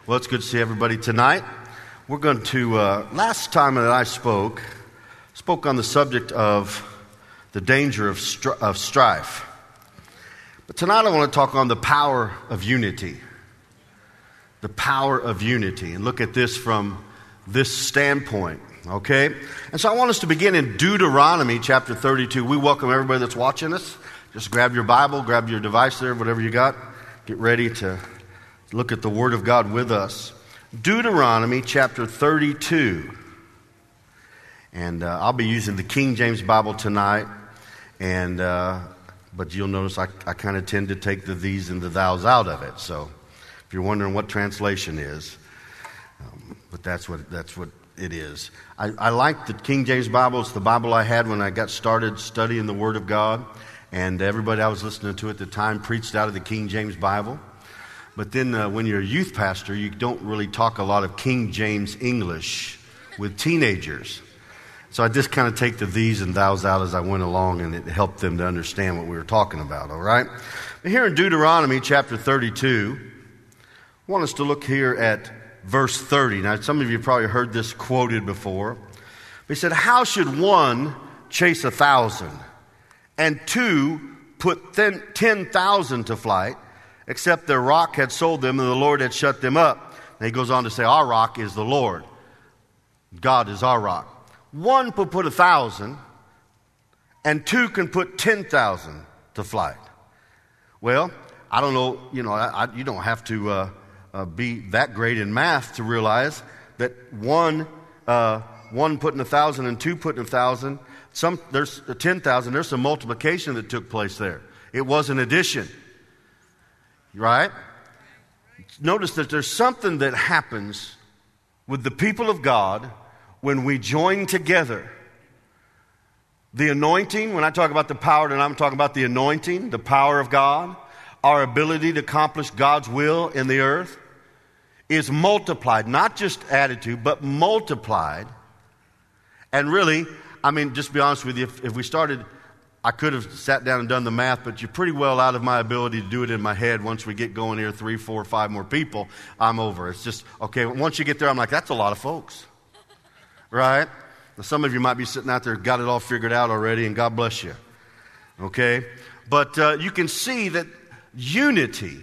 Well, it's good to see everybody tonight. We're going to, last time that I spoke on the subject of the danger of strife. But tonight I want to talk on the power of unity. The power of unity. And look at this from this standpoint, okay? And so I want us to begin in Deuteronomy chapter 32. We welcome everybody that's watching us. Just grab your Bible, grab your device there, whatever you got. Get ready to look at the Word of God with us. Deuteronomy chapter 32. And I'll be using the King James Bible tonight. And but you'll notice I kind of tend to take the these and the thous out of it. So if you're wondering what translation is, but that's what it is. I like the King James Bible. It's the Bible I had when I got started studying the Word of God. And everybody I was listening to at the time preached out of the King James Bible. But then when you're a youth pastor, you don't really talk a lot of King James English with teenagers. So I just kind of take the these and thous out as I went along, and it helped them to understand what we were talking about, all right? But here in Deuteronomy chapter 32, I want us to look here at verse 30. Now, some of you probably heard this quoted before. He said, "How should one chase 1,000 and two put 10,000 to flight, except their rock had sold them and the Lord had shut them up?" And he goes on to say, our rock is the Lord. God is our rock. One will put 1,000 and two can put 10,000 to flight. Well, I don't know, you don't have to be that great in math to realize that one putting 1,000 and two putting 1,000, there's 10,000, there's some multiplication that took place there. It was an addition. Right? Notice that there's something that happens with the people of God when we join together. The anointing, when I talk about the power, then I'm talking about the anointing, the power of God, our ability to accomplish God's will in the earth is multiplied, not just added to, but multiplied. And really, just to be honest with you, if we started, I could have sat down and done the math, but you're pretty well out of my ability to do it in my head. Once we get going here, 3, 4, 5 more people, I'm over. It's just, okay, once you get there, I'm like, that's a lot of folks. Right? Now, some of you might be sitting out there, got it all figured out already, and God bless you. Okay? But you can see that unity,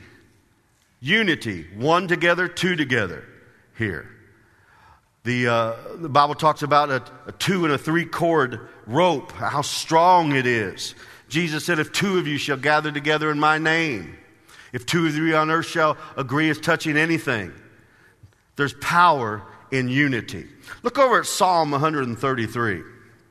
one together, two together here. The Bible talks about a 2 and a 3 cord rope, how strong it is. Jesus said, if 2 of you shall gather together in my name, if 2 of you on earth shall agree as touching anything, there's power in unity. Look over at Psalm 133.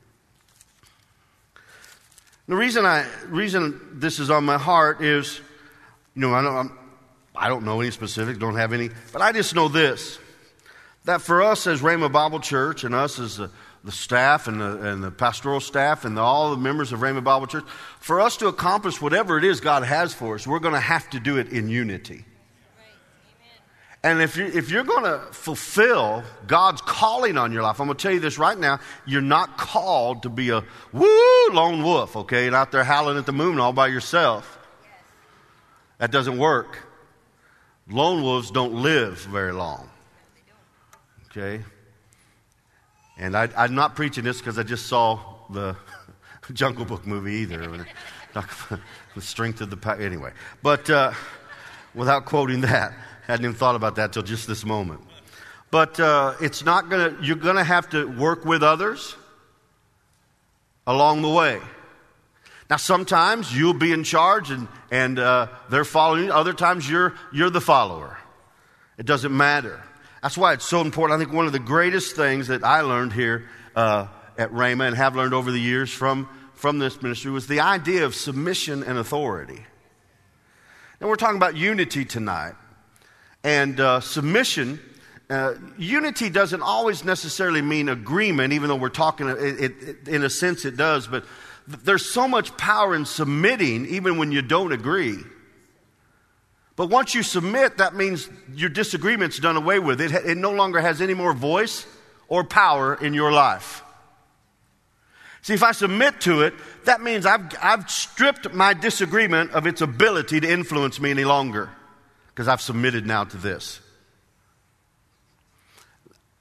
The reason this is on my heart is, I don't know any specifics, don't have any, but I just know this. That for us as Rhema Bible Church and us as the staff and the pastoral staff and all the members of Rhema Bible Church, for us to accomplish whatever it is God has for us, we're going to have to do it in unity. And if you're going to fulfill God's calling on your life, I'm going to tell you this right now, you're not called to be a lone wolf, okay, and out there howling at the moon all by yourself. That doesn't work. Lone wolves don't live very long. Okay? And I'm not preaching this because I just saw the Jungle Book movie either. The strength of the power. Anyway. But without quoting that, I hadn't even thought about that till just this moment. But you're going to have to work with others along the way. Now, sometimes you'll be in charge and they're following you. Other times you're the follower. It doesn't matter. That's why it's so important. I think one of the greatest things that I learned here at Rhema and have learned over the years from this ministry was the idea of submission and authority. And we're talking about unity tonight. And submission, unity doesn't always necessarily mean agreement, even though we're talking, in a sense it does. But there's so much power in submitting, even when you don't agree. But once you submit, that means your disagreement's done away with. It no longer has any more voice or power in your life. See, if I submit to it, that means I've stripped my disagreement of its ability to influence me any longer, because I've submitted now to this.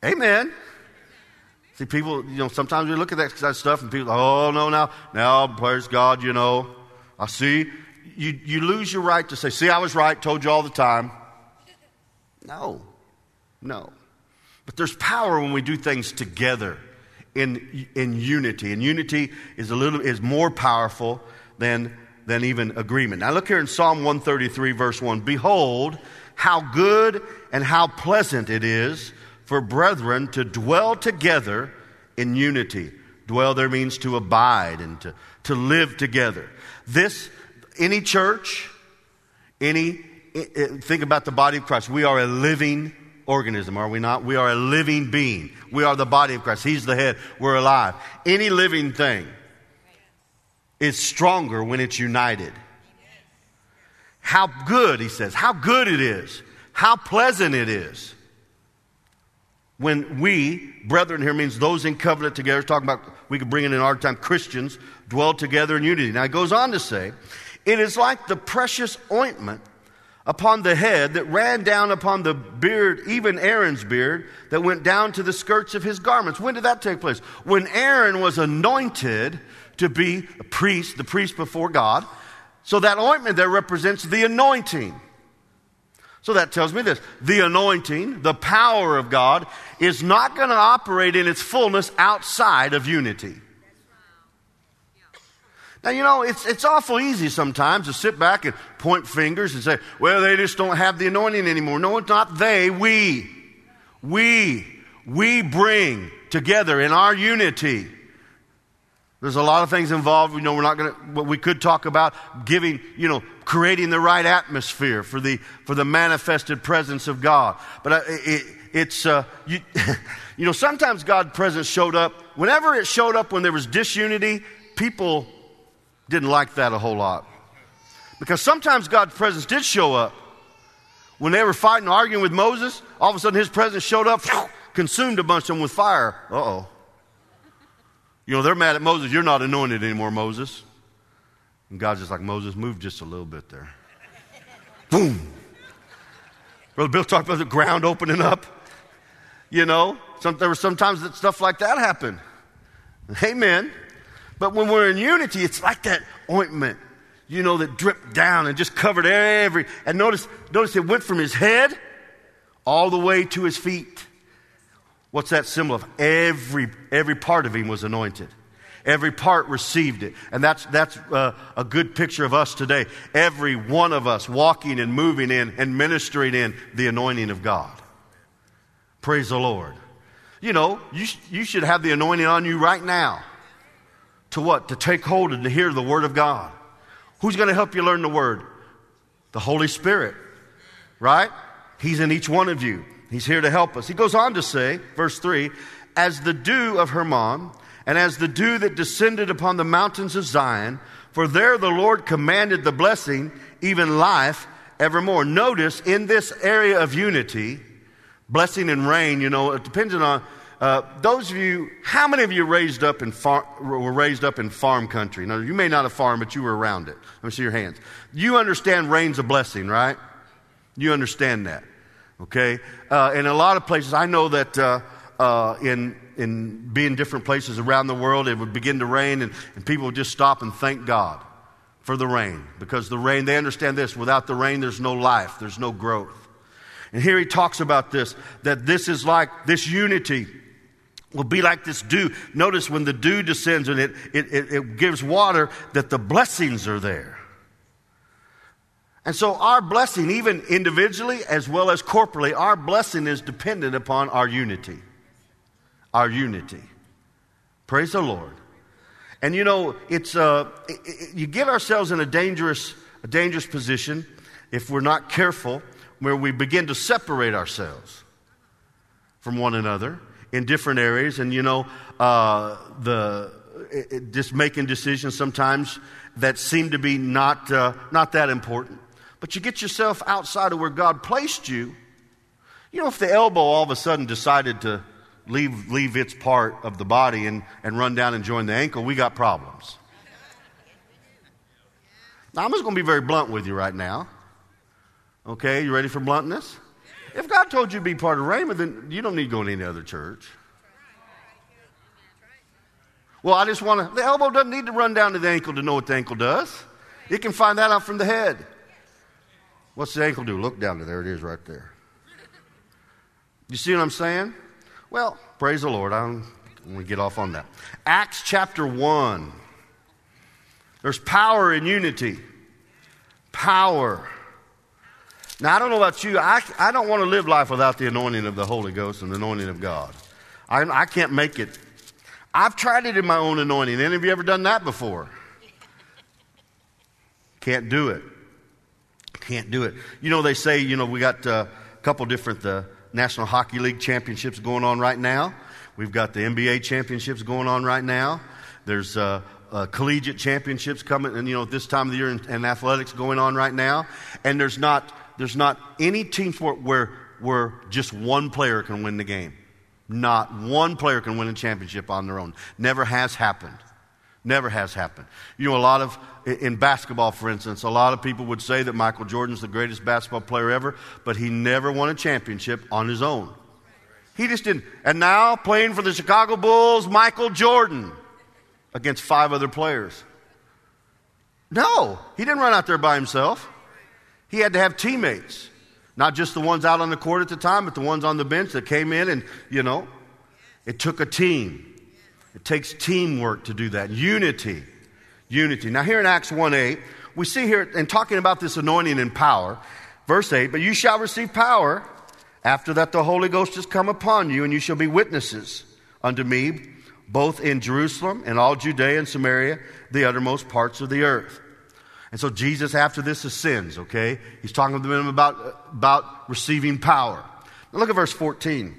Amen. See, people, sometimes we look at that kind of stuff and people, oh, no, now, praise God, I see. You lose your right to say, see, I was right, told you all the time. No. But there's power when we do things together in unity. And unity is more powerful than even agreement. Now look here in Psalm 133, verse 1. Behold, how good and how pleasant it is for brethren to dwell together in unity. Dwell there means to abide and to live together. Any church, think about the body of Christ. We are a living organism, are we not? We are a living being. We are the body of Christ. He's the head. We're alive. Any living thing is stronger when it's united. How good, he says, how good it is. How pleasant it is. When we, brethren here means those in covenant together, talking about, we could bring it in our time, Christians, dwell together in unity. Now it goes on to say, it is like the precious ointment upon the head that ran down upon the beard, even Aaron's beard, that went down to the skirts of his garments. When did that take place? When Aaron was anointed to be a priest, the priest before God. So that ointment there represents the anointing. So that tells me this. The anointing, the power of God, is not going to operate in its fullness outside of unity. Now, it's awful easy sometimes to sit back and point fingers and say, well, they just don't have the anointing anymore. No, it's not they. We bring together in our unity. There's a lot of things involved. We're not going to, what we could talk about giving, creating the right atmosphere for the manifested presence of God. But sometimes God's presence showed up. Whenever it showed up when there was disunity, people didn't like that a whole lot. Because sometimes God's presence did show up. When they were fighting, arguing with Moses, all of a sudden his presence showed up, consumed a bunch of them with fire. Uh-oh. They're mad at Moses. You're not anointed anymore, Moses. And God's just like, Moses, move just a little bit there. Boom. Brother Bill talked about the ground opening up. There were sometimes that stuff like that happened. Amen. But when we're in unity, it's like that ointment, that dripped down and just covered and notice it went from his head all the way to his feet. What's that symbol of? Every part of him was anointed. Every part received it. And that's a good picture of us today. Every one of us walking and moving in and ministering in the anointing of God. Praise the Lord. You should have the anointing on you right now. To what? To take hold and to hear the Word of God. Who's going to help you learn the Word? The Holy Spirit. Right? He's in each one of you. He's here to help us. He goes on to say, verse 3, as the dew of Hermon, and as the dew that descended upon the mountains of Zion, for there the Lord commanded the blessing, even life evermore. Notice in this area of unity, blessing and rain, it depends on those of you, how many of you were raised up in farm country? Now, you may not have farmed, but you were around it. Let me see your hands. You understand rain's a blessing, right? You understand that, okay? In a lot of places, I know that in being different places around the world, it would begin to rain, and people would just stop and thank God for the rain. Because the rain, they understand this, without the rain, there's no life, there's no growth. And here he talks about this, that this is like this unity will be like this dew. Notice when the dew descends and it gives water, that the blessings are there. And so our blessing, even individually as well as corporately, our blessing is dependent upon our unity. Our unity. Praise the Lord. And it's you get ourselves in a dangerous position if we're not careful, where we begin to separate ourselves from one another in different areas, and just making decisions sometimes that seem to be not that important. But you get yourself outside of where God placed you. If the elbow all of a sudden decided to leave its part of the body and run down and join the ankle, we got problems. Now, I'm just going to be very blunt with you right now. Okay, you ready for bluntness? If God told you to be part of Rhema, then you don't need to go to any other church. Well, I just want to, the elbow doesn't need to run down to the ankle to know what the ankle does. You can find that out from the head. What's the ankle do? Look down there. It is right there. You see what I'm saying? Well, praise the Lord. I'm going to get off on that. Acts chapter 1. There's power in unity. Power. Now, I don't know about you. I don't want to live life without the anointing of the Holy Ghost and the anointing of God. I can't make it. I've tried it in my own anointing. Any of you ever done that before? Can't do it. Can't do it. You know, they say, we got a couple different National Hockey League championships going on right now. We've got the NBA championships going on right now. There's collegiate championships coming, and this time of the year, and athletics going on right now. And there's not any team sport where just one player can win the game. Not one player can win a championship on their own. Never has happened. Never has happened. In basketball, for instance, a lot of people would say that Michael Jordan's the greatest basketball player ever, but he never won a championship on his own. He just didn't. And now, playing for the Chicago Bulls, Michael Jordan against 5 other players. No, he didn't run out there by himself. He had to have teammates. Not just the ones out on the court at the time, but the ones on the bench that came in and, it took a team. It takes teamwork to do that. Unity. Unity. Now here in Acts 1:8, we see here, and talking about this anointing and power, verse 8, but you shall receive power after that the Holy Ghost has come upon you, and you shall be witnesses unto me, both in Jerusalem and all Judea and Samaria, the uttermost parts of the earth. And so Jesus, after this, ascends, okay? He's talking to them about receiving power. Now look at verse 14.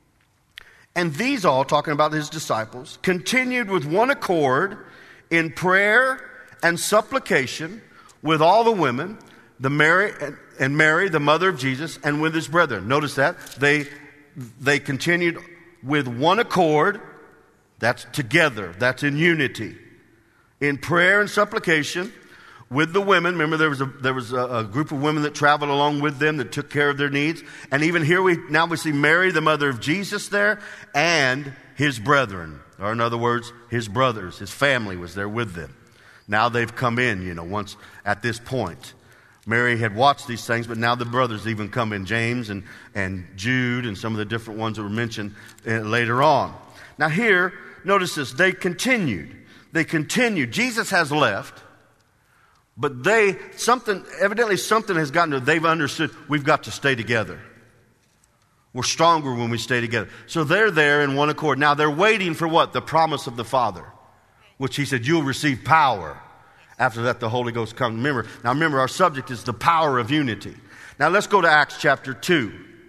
And these all, talking about his disciples, continued with one accord in prayer and supplication with all the women, Mary, the mother of Jesus, and with his brethren. Notice that. They continued with one accord. That's together. That's in unity. In prayer and supplication with the women. Remember, there was a group of women that traveled along with them that took care of their needs. And even here we see Mary, the mother of Jesus there, and his brethren. Or in other words, his brothers, his family was there with them. Now they've come in, once at this point. Mary had watched these things, but now the brothers even come in, James and Jude and some of the different ones that were mentioned later on. Now here, notice this, they continued. Jesus has left. But evidently something has gotten to them. They've understood we've got to stay together. We're stronger when we stay together. So they're there in one accord. Now they're waiting for what? The promise of the Father, which he said, you'll receive power. After that, the Holy Ghost comes. Remember, our subject is the power of unity. Now let's go to Acts chapter 2.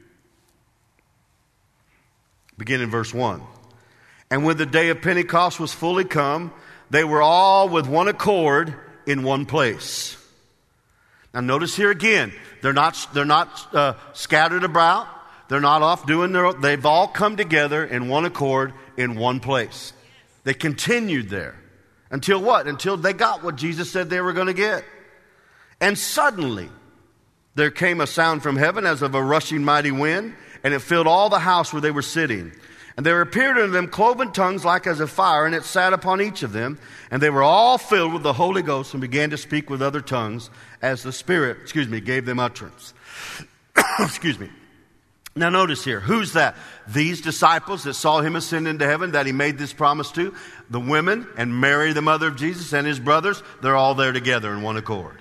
Begin in verse 1. And when the day of Pentecost was fully come, they were all with one accord in one place. Now notice here again, they're not scattered about. They're not off doing they've all come together in one accord in one place. They continued there. Until what? Until they got what Jesus said they were going to get. And suddenly there came a sound from heaven as of a rushing mighty wind, and it filled all the house where they were sitting. And there appeared unto them cloven tongues like as of fire, and it sat upon each of them. And they were all filled with the Holy Ghost and began to speak with other tongues as the Spirit, gave them utterance. Now notice here, who's that? These disciples that saw him ascend into heaven, that he made this promise to. The women and Mary, the mother of Jesus, and his brothers, they're all there together in one accord.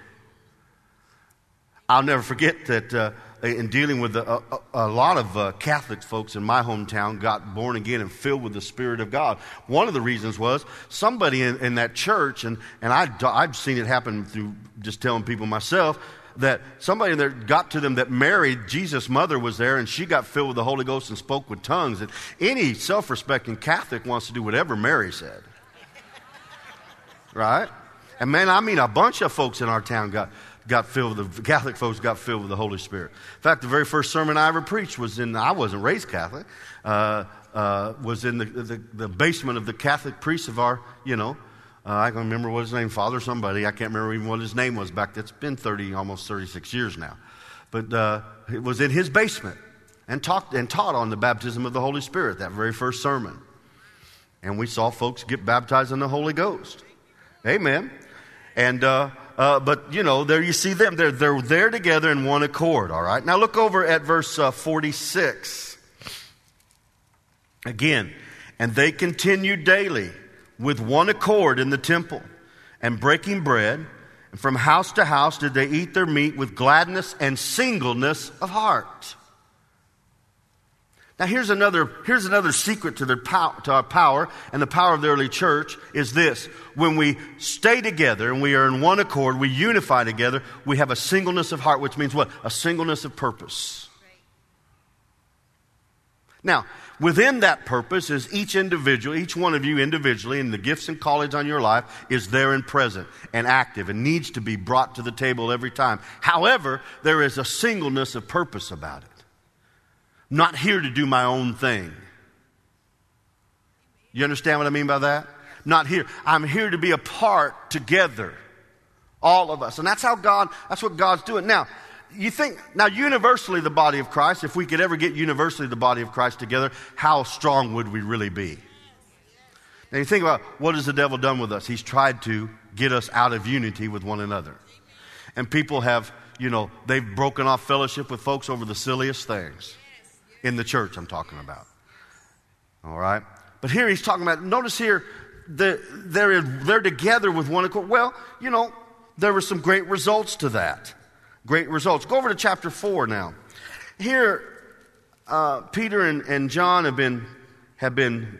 I'll never forget that in dealing with a lot of Catholic folks in my hometown got born again and filled with the Spirit of God. One of the reasons was somebody in that church, and I've seen it happen through just telling people myself, that somebody there got to them that Mary, Jesus' mother, was there, and she got filled with the Holy Ghost and spoke with tongues. And any self-respecting Catholic wants to do whatever Mary said. Right? And man, a bunch of folks in our town got filled with the Catholic folks got filled with the Holy Spirit. In fact, the very first sermon I ever preached I wasn't raised Catholic, was in the basement of the Catholic priest of our, I can remember what his name, Father somebody. I can't remember even what his name was back then. It's been almost 36 years now. But it was in his basement. and taught on the baptism of the Holy Spirit, that very first sermon. And we saw folks get baptized in the Holy Ghost. Amen. And but you know, there you see them. They're there together in one accord. All right. Now look over at verse 46. Again, and they continued daily with one accord in the temple, and breaking bread, and from house to house did they eat their meat with gladness and singleness of heart. Now here's another secret to our power, and the power of the early church is this: when we stay together and we are in one accord, we unify together, we have a singleness of heart, which means what? A singleness of purpose. Now, within that purpose is each one of you individually, and the gifts and callings on your life is there and present and active and needs to be brought to the table every time. However, there is a singleness of purpose about it. I'm not here to do my own thing. You understand what I mean by that? Not here. I'm here to be a part together. All of us. And that's what God's doing. Now, universally the body of Christ, if we could ever get universally the body of Christ together, how strong would we really be? Now you think about, what has the devil done with us? He's tried to get us out of unity with one another. And people have, they've broken off fellowship with folks over the silliest things. In the church I'm talking about. All right? But here he's talking about, notice here, they're together with one accord. Well, there were some great results to that. Great results. Go over to chapter 4 now. Here, Peter and John have been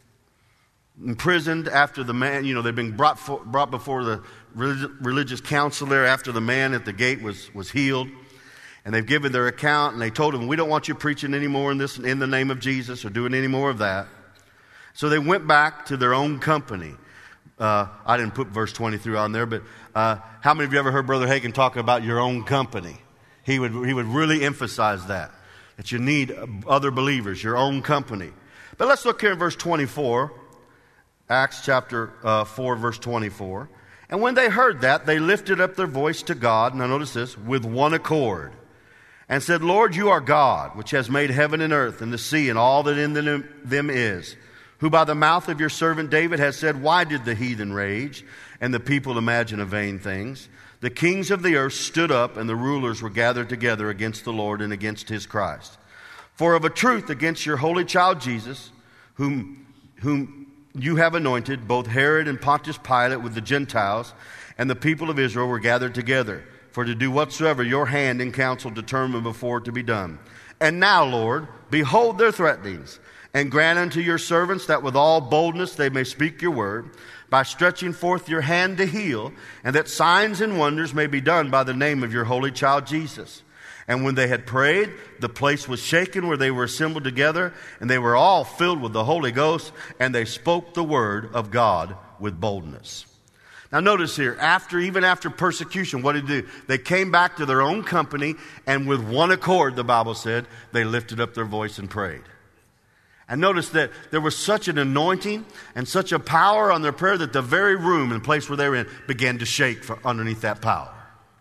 imprisoned after the man, they've been brought before the religious council there after the man at the gate was healed. And they've given their account, and they told him, we don't want you preaching anymore in the name of Jesus or doing any more of that. So they went back to their own company. I didn't put verse 23 on there, but how many of you ever heard Brother Hagin talk about your own company? He would really emphasize that you need other believers, your own company. But let's look here in verse 24, Acts chapter 4, verse 24. And when they heard that, they lifted up their voice to God, now notice this, with one accord, and said, Lord, you are God, which has made heaven and earth and the sea and all that in them is, who by the mouth of your servant David has said, why did the heathen rage and the people imagine vain things? The kings of the earth stood up, and the rulers were gathered together against the Lord and against his Christ. For of a truth against your holy child Jesus, whom you have anointed, both Herod and Pontius Pilate with the Gentiles and the people of Israel were gathered together, for to do whatsoever your hand and counsel determined before to be done. And now, Lord, behold their threatenings, and grant unto your servants that with all boldness they may speak your word, by stretching forth your hand to heal, and that signs and wonders may be done by the name of your holy child Jesus. And when they had prayed, the place was shaken where they were assembled together, and they were all filled with the Holy Ghost, and they spoke the word of God with boldness. Now notice here, even after persecution, what did they do? They came back to their own company, and with one accord, the Bible said, they lifted up their voice and prayed. And notice that there was such an anointing and such a power on their prayer that the very room and place where they were in began to shake from underneath that power.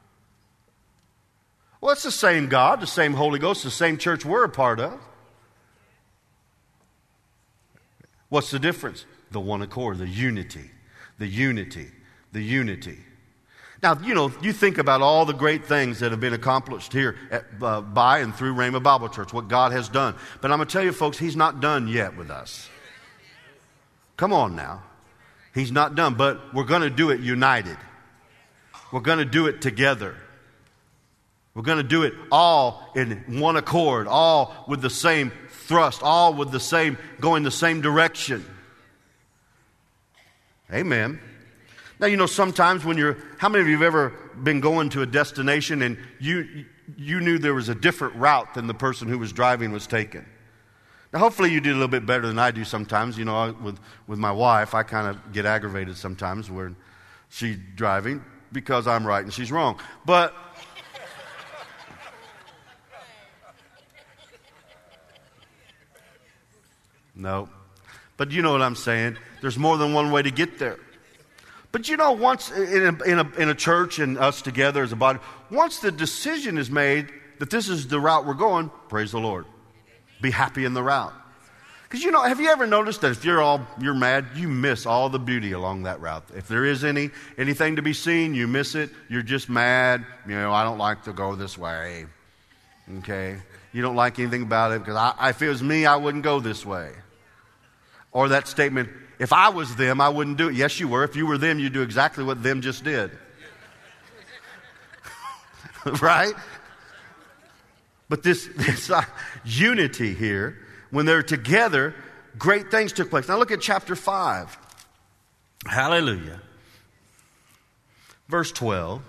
Well, it's the same God, the same Holy Ghost, the same church we're a part of. What's the difference? The one accord, the unity. Now, you think about all the great things that have been accomplished here by and through Rhema Bible Church, what God has done. But I'm going to tell you, folks, He's not done yet with us. Come on now. He's not done, but we're going to do it united. We're going to do it together. We're going to do it all in one accord, all with the same thrust, all with the same, going the same direction. Amen. Now, sometimes how many of you have ever been going to a destination and you knew there was a different route than the person who was driving was taking? Now, hopefully you do a little bit better than I do sometimes. With my wife, I kind of get aggravated sometimes when she's driving because I'm right and she's wrong. But no. But you know what I'm saying. There's more than one way to get there. But once in a church and us together as a body, once the decision is made that this is the route we're going, praise the Lord. be happy in the route. Because have you ever noticed that if you're mad, you miss all the beauty along that route? If there is anything to be seen, you miss it. You're just mad. I don't like to go this way. Okay? You don't like anything about it because if it was me, I wouldn't go this way. Or that statement, if I was them, I wouldn't do it. Yes, you were. If you were them, you'd do exactly what them just did. Right? But this unity here, when they're together, great things took place. Now look at chapter 5. Hallelujah. Verse 12.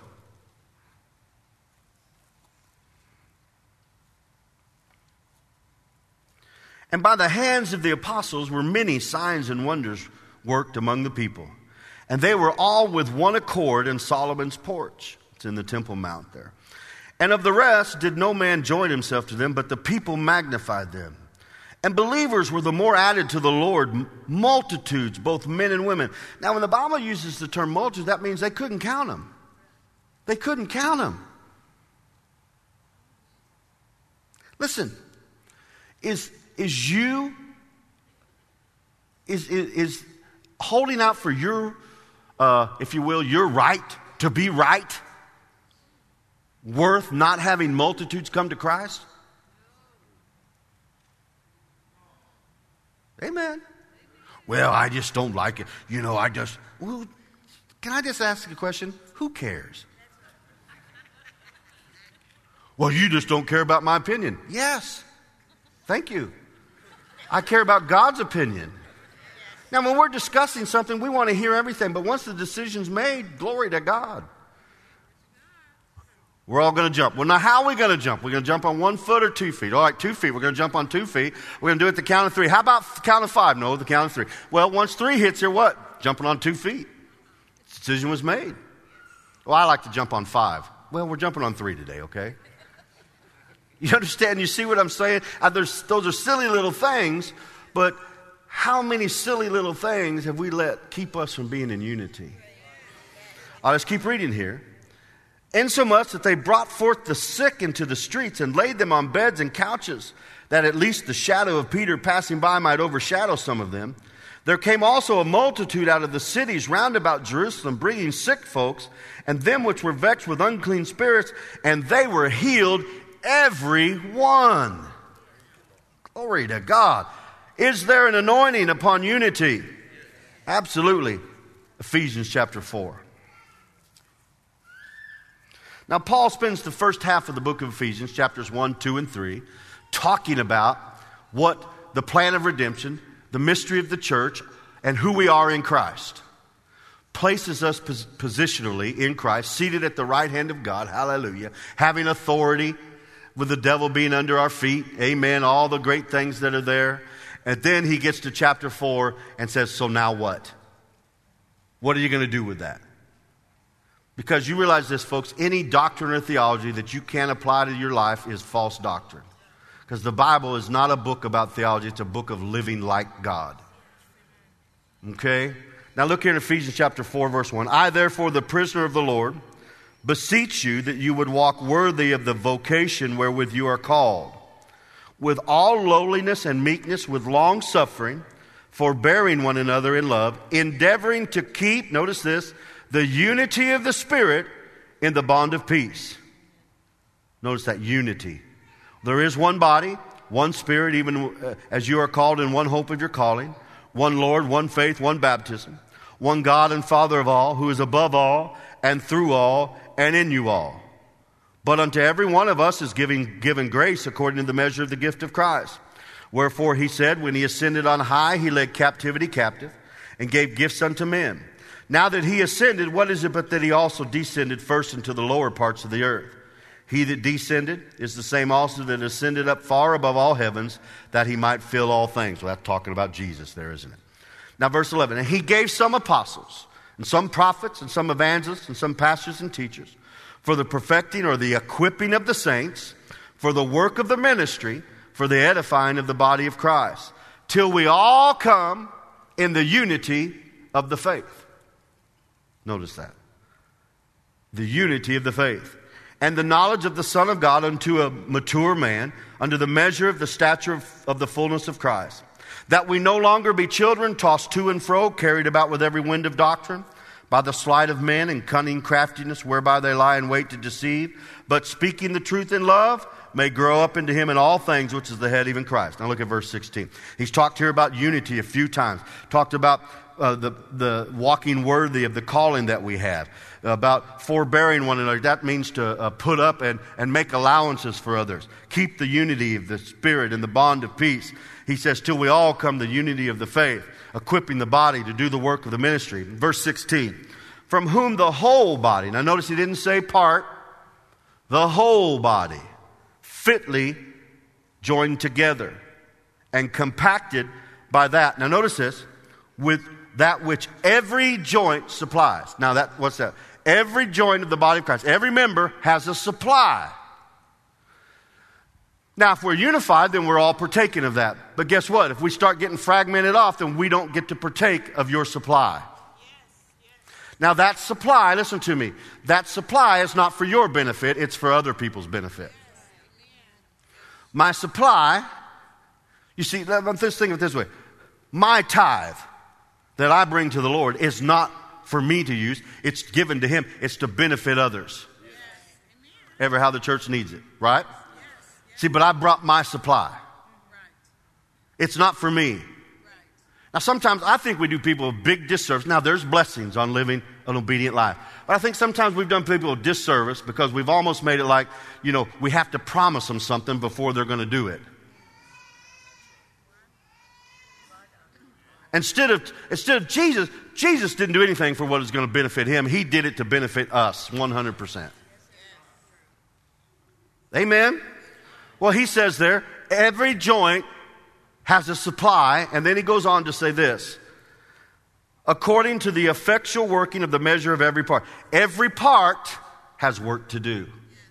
And by the hands of the apostles were many signs and wonders worked among the people. And they were all with one accord in Solomon's porch. It's in the Temple Mount there. And of the rest did no man join himself to them, but the people magnified them. And believers were the more added to the Lord, multitudes, both men and women. Now, when the Bible uses the term multitude, that means they couldn't count them. They couldn't count them. Listen, is holding out for your, if you will, your right to be right worth not having multitudes come to Christ? Amen. Well, I just don't like it. Well, can I just ask you a question? Who cares? Well, you just don't care about my opinion. Yes. Thank you. I care about God's opinion. Now, when we're discussing something, we want to hear everything. But once the decision's made, glory to God. We're all going to jump. Well, now how are we going to jump? We're going to jump on 1 foot or 2 feet. All right, 2 feet. We're going to jump on 2 feet. We're going to do it the count of 3. How about the count of 5? No, the count of 3. Well, once 3 hits here, what? Jumping on 2 feet. Decision was made. Well, I like to jump on 5. Well, we're jumping on 3 today, okay? You understand? You see what I'm saying? Those are silly little things, but how many silly little things have we let keep us from being in unity? Let's keep reading here. Insomuch that they brought forth the sick into the streets and laid them on beds and couches, that at least the shadow of Peter passing by might overshadow some of them. There came also a multitude out of the cities round about Jerusalem, bringing sick folks, and them which were vexed with unclean spirits, and they were healed, every one. Glory to God. Is there an anointing upon unity? Absolutely. Ephesians chapter 4. Now, Paul spends the first half of the book of Ephesians, chapters 1, 2, and 3, talking about what the plan of redemption, the mystery of the church, and who we are in Christ. Places us positionally in Christ, seated at the right hand of God, hallelujah, having authority, with the devil being under our feet, amen, all the great things that are there. And then he gets to chapter 4 and says, so now what? What are you going to do with that? Because you realize this, folks, any doctrine or theology that you can't apply to your life is false doctrine. Because the Bible is not a book about theology, it's a book of living like God. Okay? Now look here in Ephesians chapter 4, verse 1. I, therefore, the prisoner of the Lord, beseech you that you would walk worthy of the vocation wherewith you are called, with all lowliness and meekness, with long suffering, forbearing one another in love, endeavoring to keep, notice this, the unity of the Spirit in the bond of peace. Notice that unity. There is one body, one Spirit, even as you are called in one hope of your calling, one Lord, one faith, one baptism, one God and Father of all, who is above all and through all and in you all. But unto every one of us is given grace according to the measure of the gift of Christ. Wherefore he said, when he ascended on high, he led captivity captive and gave gifts unto men. Now that he ascended, what is it but that he also descended first into the lower parts of the earth? He that descended is the same also that ascended up far above all heavens, that he might fill all things. Well, that's talking about Jesus there, isn't it? Now, verse 11. And he gave some apostles, and some prophets, and some evangelists, and some pastors and teachers, for the perfecting or the equipping of the saints, for the work of the ministry, for the edifying of the body of Christ, till we all come in the unity of the faith. Notice that. The unity of the faith. and the knowledge of the Son of God unto a mature man, unto the measure of the stature of the fullness of Christ. That we no longer be children, tossed to and fro, carried about with every wind of doctrine, by the sleight of men and cunning craftiness, whereby they lie in wait to deceive, but speaking the truth in love, may grow up into him in all things, which is the head, even Christ. Now look at verse 16. He's talked here about unity a few times. Talked about the walking worthy of the calling that we have. About forbearing one another. That means to put up and make allowances for others. Keep the unity of the Spirit and the bond of peace. He says, till we all come to the unity of the faith, equipping the body to do the work of the ministry. Verse 16. From whom the whole body. Now notice he didn't say part. The whole body. Fitly joined together and compacted by that. Now notice this, with that which every joint supplies. Now what's that? Every joint of the body of Christ, every member has a supply. Now if we're unified, then we're all partaking of that. But guess what? If we start getting fragmented off, then we don't get to partake of your supply. Now that supply, listen to me, that supply is not for your benefit, it's for other people's benefit. My supply, you see, I'm just thinking of it this way. My tithe that I bring to the Lord is not for me to use. It's given to Him. It's to benefit others. Yes. Ever how the church needs it, right? Yes. See, but I brought my supply. Right. It's not for me. Right. Now, sometimes I think we do people a big disservice. Now, there's blessings on living an obedient life. But I think sometimes we've done people a disservice because we've almost made it like, we have to promise them something before they're going to do it. Instead of Jesus didn't do anything for what is going to benefit Him. He did it to benefit us 100%. Amen? Well, He says there, every joint has a supply, and then He goes on to say this. According to the effectual working of the measure of every part. Every part has work to do.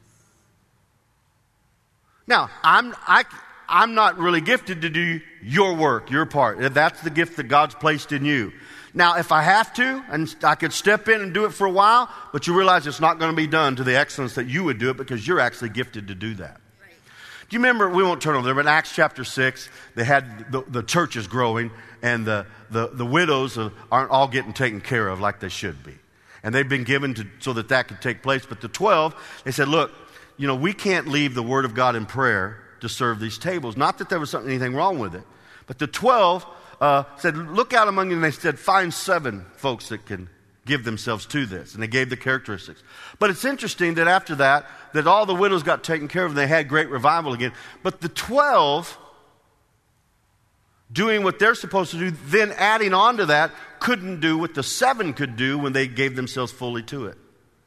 Now, I'm not really gifted to do your work, your part. That's the gift that God's placed in you. Now, if I have to, and I could step in and do it for a while, but you realize it's not going to be done to the excellence that you would do it because you're actually gifted to do that. Right. Do you remember, we won't turn over there, but in Acts chapter 6, they had the church is growing and the widows aren't all getting taken care of like they should be. And they've been given so that could take place. But the 12, they said, look, we can't leave the Word of God in prayer to serve these tables. Not that there was anything wrong with it. But the 12 said, look out among you, and they said, find 7 folks that can give themselves to this. And they gave the characteristics. But it's interesting that after that all the widows got taken care of and they had great revival again. But the 12, doing what they're supposed to do, then adding on to that, couldn't do what the 7 could do when they gave themselves fully to it.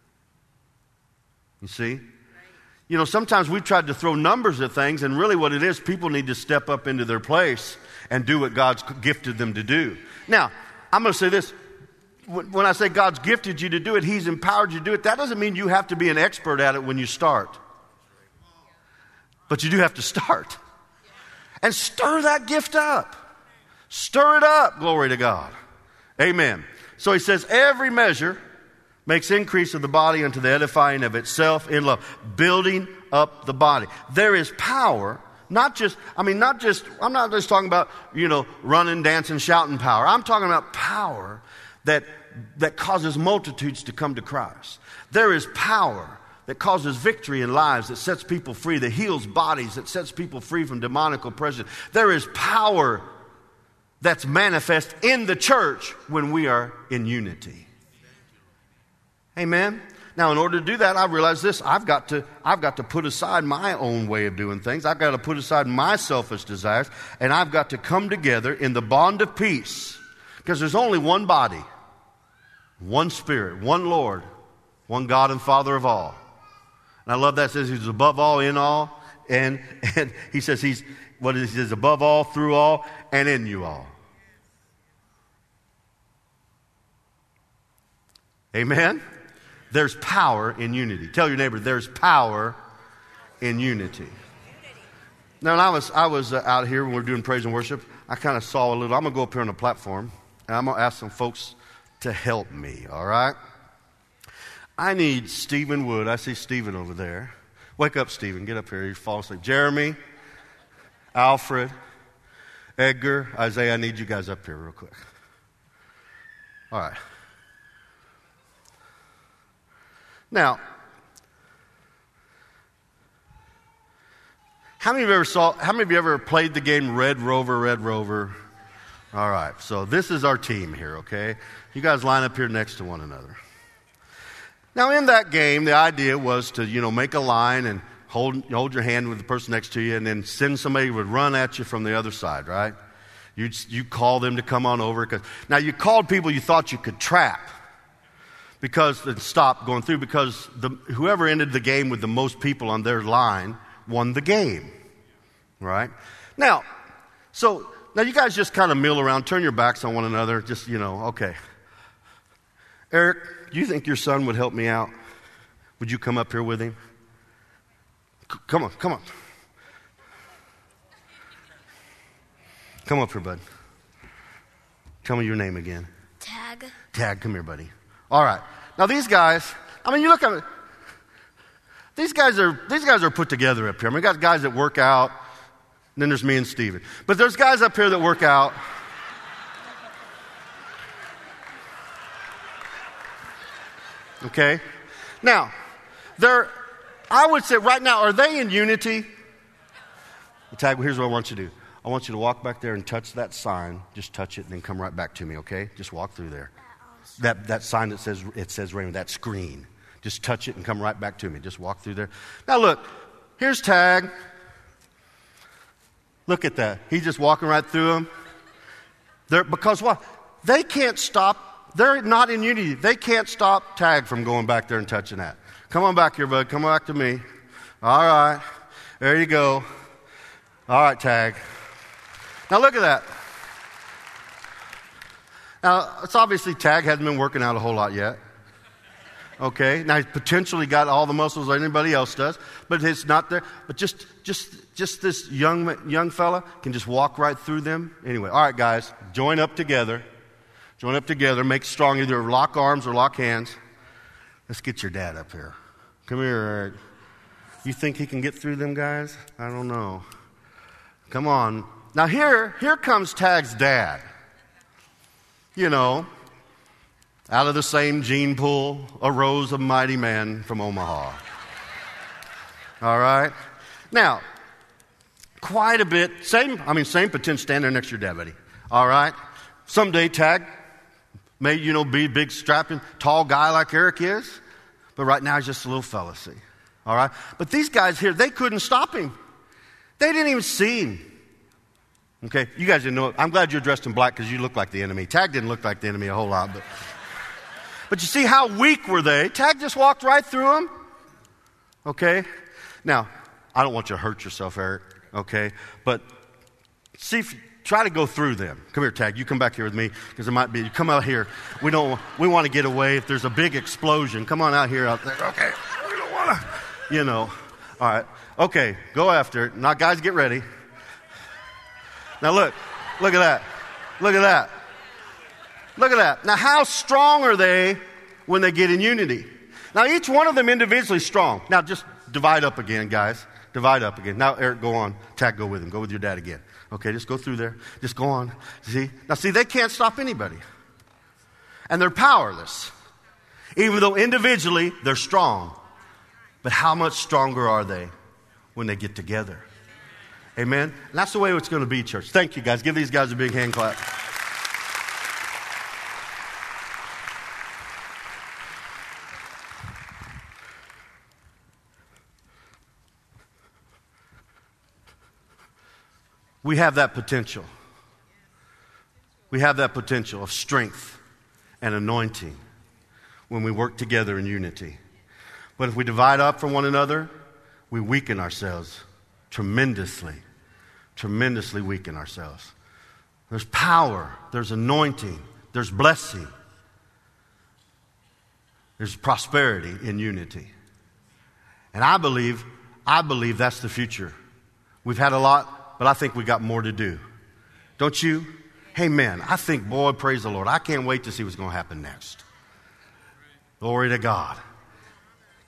You see? Sometimes we've tried to throw numbers at things, and really what it is, people need to step up into their place and do what God's gifted them to do. Now, I'm going to say this. When I say God's gifted you to do it, He's empowered you to do it, that doesn't mean you have to be an expert at it when you start. But you do have to start. And stir that gift up. Stir it up, glory to God. Amen. So he says, every measure makes increase of the body unto the edifying of itself in love, building up the body. There is power, I'm not just talking about, running, dancing, shouting power. I'm talking about power that causes multitudes to come to Christ. There is power that causes victory in lives, that sets people free, that heals bodies, that sets people free from demonic oppression. There is power that's manifest in the church when we are in unity. Amen. Now, in order to do that, I realize this. I've got to put aside my own way of doing things. I've got to put aside my selfish desires, and I've got to come together in the bond of peace. Because there's only one body, one Spirit, one Lord, one God and Father of all. And I love that. It says He's above all, in all, and He says He says above all, through all, and in you all. Amen. There's power in unity. Tell your neighbor, there's power in unity. Now, I was out here when we were doing praise and worship. I kind of saw a little. I'm going to go up here on the platform, and I'm going to ask some folks to help me, all right? I need Stephen Wood. I see Stephen over there. Wake up, Stephen. Get up here. You fall asleep. Jeremy, Alfred, Edgar, Isaiah, I need you guys up here real quick. All right. Now, how many of you ever played the game Red Rover, Red Rover? All right, so this is our team here, okay? You guys line up here next to one another. Now, in that game, the idea was to, make a line and hold your hand with the person next to you and then send somebody who would run at you from the other side, right? You call them to come on over. Now, you called people you thought you could trap and stop going through because whoever ended the game with the most people on their line won the game, right? Now you guys just kind of mill around, turn your backs on one another, just, okay. Eric, do you think your son would help me out? Would you come up here with him? Come on. Come up here, bud. Tell me your name again. Tag, come here, buddy. All right. Now these guys, you look at it. These guys are put together up here. We got guys that work out, and then there's me and Steven. But there's guys up here that work out. Okay? Now, I would say right now, are they in unity? Tag, here's what I want you to do. I want you to walk back there and touch that sign. Just touch it and then come right back to me, okay? Just walk through there. That sign that says Raymond, that screen. Just touch it and come right back to me. Just walk through there. Now look, here's Tag. Look at that. He's just walking right through them. Because what? They can't stop. They're not in unity. They can't stop Tag from going back there and touching that. Come on back here, bud. Come back to me. All right. There you go. All right, Tag. Now look at that. Now, it's obviously Tag hasn't been working out a whole lot yet. Okay? Now, he's potentially got all the muscles that anybody else does, but it's not there. But just this young fella can just walk right through them. Anyway, all right, guys, join up together. Join up together. Make strong. Either lock arms or lock hands. Let's get your dad up here. Come here, Eric. You think he can get through them guys? I don't know. Come on. Now, here comes Tag's dad. Out of the same gene pool arose a mighty man from Omaha. All right? Now, quite a bit, same potential, stand there next to your dad, buddy. All right? Someday Tag may, be a big, strapping, tall guy like Eric is, but right now he's just a little fella, see? All right? But these guys here, they couldn't stop him. They didn't even see him. Okay, you guys didn't know it. I'm glad you're dressed in black because you look like the enemy. Tag didn't look like the enemy a whole lot. But you see how weak were they? Tag just walked right through them. Okay? Now, I don't want you to hurt yourself, Eric. Okay? But try to go through them. Come here, Tag. You come back here with me because there might be. You come out here. We want to get away if there's a big explosion. Come on out here, out there. Okay? We don't want to, All right. Okay, go after it. Now, guys, get ready. Now look at that. Look at that. Look at that. Now how strong are they when they get in unity? Now each one of them individually strong. Now just divide up again, guys. Divide up again. Now Eric, go on. Tag, go with him. Go with your dad again. Okay, just go through there. Just go on. See? Now see, they can't stop anybody. And they're powerless. Even though individually they're strong. But how much stronger are they when they get together? Amen? And that's the way it's going to be, church. Thank you, guys. Give these guys a big hand clap. We have that potential. We have that potential of strength and anointing when we work together in unity. But if we divide up from one another, we weaken ourselves tremendously weaken ourselves. There's power, there's anointing, there's blessing, there's prosperity in unity. And I believe that's the future. We've had a lot, but I think we got more to do. Don't you? Amen. I think, boy, praise the Lord. I can't wait to see what's going to happen next. Glory to God.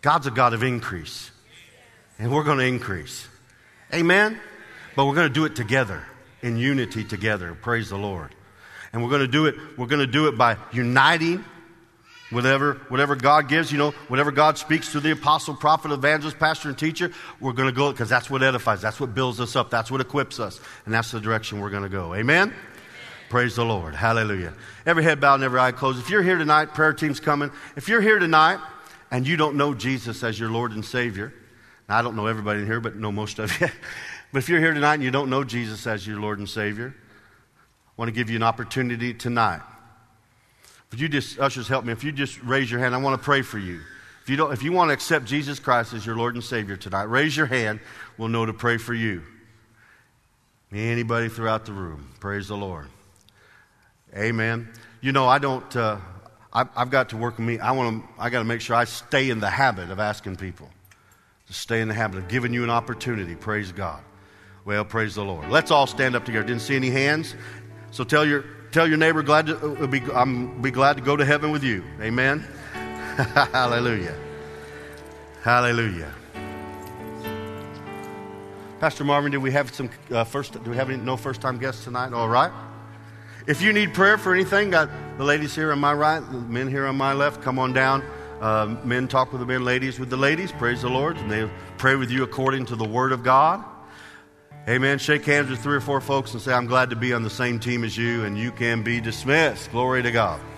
God's a God of increase. And we're going to increase. Amen? But we're going to do it together, in unity together. Praise the Lord. And we're going to do it by uniting whatever God gives, whatever God speaks to the apostle, prophet, evangelist, pastor, and teacher. We're going to go because that's what edifies, that's what builds us up, that's what equips us, and that's the direction we're going to go. Amen? Praise the Lord. Hallelujah. Every head bowed and every eye closed. If you're here tonight, prayer team's coming. If you're here tonight and you don't know Jesus as your Lord and Savior, now I don't know everybody in here, but know most of you. But if you're here tonight and you don't know Jesus as your Lord and Savior, I want to give you an opportunity tonight. If you just, ushers, help me. If you just raise your hand, I want to pray for you. If you want to accept Jesus Christ as your Lord and Savior tonight, raise your hand. We'll know to pray for you. Anybody throughout the room. Praise the Lord. Amen. I've got to work with me. I got to make sure I stay in the habit of asking people. To stay in the habit of giving you an opportunity. Praise God. Well, praise the Lord. Let's all stand up together. Didn't see any hands. So tell your neighbor, I'm be glad to go to heaven with you. Amen. Hallelujah. Hallelujah. Pastor Marvin, do we have some no first-time guests tonight? All right. If you need prayer for anything, got the ladies here on my right, the men here on my left. Come on down. Men talk with the men, ladies with the ladies. Praise the Lord. And they pray with you according to the Word of God. Amen. Shake hands with 3 or 4 folks and say, I'm glad to be on the same team as you, and you can be dismissed. Glory to God.